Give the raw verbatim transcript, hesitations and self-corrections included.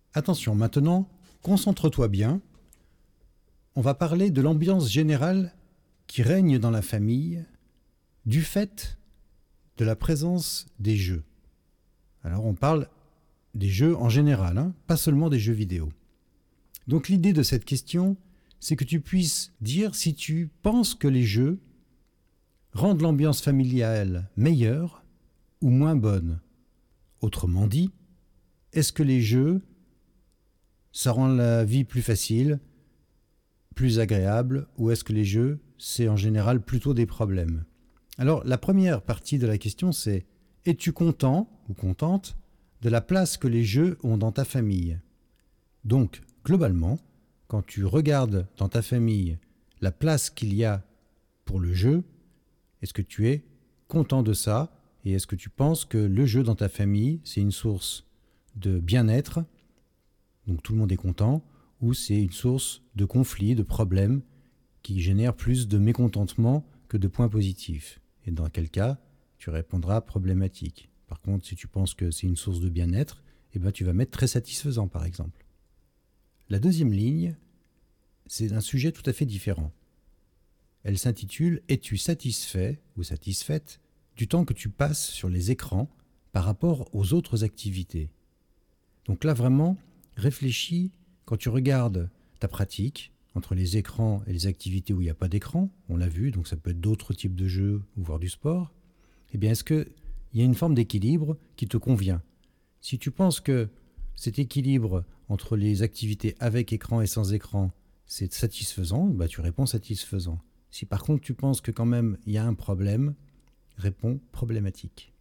Attention, maintenant, concentre-toi bien. On va parler de l'ambiance générale qui règne dans la famille du fait de la présence des jeux. Alors on parle des jeux en général, hein, pas seulement des jeux vidéo. Donc l'idée de cette question, c'est que tu puisses dire si tu penses que les jeux rendent l'ambiance familiale meilleure ou moins bonne. Autrement dit, est-ce que les jeux, ça rend la vie plus facile, plus agréable, ou est-ce que les jeux, c'est en général plutôt des problèmes? Alors, la première partie de la question, c'est « Es-tu content ou contente de la place que les jeux ont dans ta famille ?» Donc, globalement, quand tu regardes dans ta famille la place qu'il y a pour le jeu, est-ce que tu es content de ça? Et est-ce que tu penses que le jeu dans ta famille, c'est une source de bien-être, donc tout le monde est content, ou c'est une source de conflits, de problèmes, qui génère plus de mécontentement que de points positifs? Et dans quel cas, tu répondras problématique. Par contre, si tu penses que c'est une source de bien-être, eh ben, tu vas mettre très satisfaisant, par exemple. La deuxième ligne, c'est un sujet tout à fait différent. Elle s'intitule « Es-tu satisfait ou satisfaite du temps que tu passes sur les écrans par rapport aux autres activités ?» Donc là, vraiment, réfléchis quand tu regardes ta pratique entre les écrans et les activités où il n'y a pas d'écran, on l'a vu, donc ça peut être d'autres types de jeux ou voire du sport. Eh bien, est-ce qu'il y a une forme d'équilibre qui te convient? Si tu penses que cet équilibre entre les activités avec écran et sans écran, c'est satisfaisant, bah tu réponds satisfaisant. Si par contre tu penses que quand même il y a un problème, réponds problématique.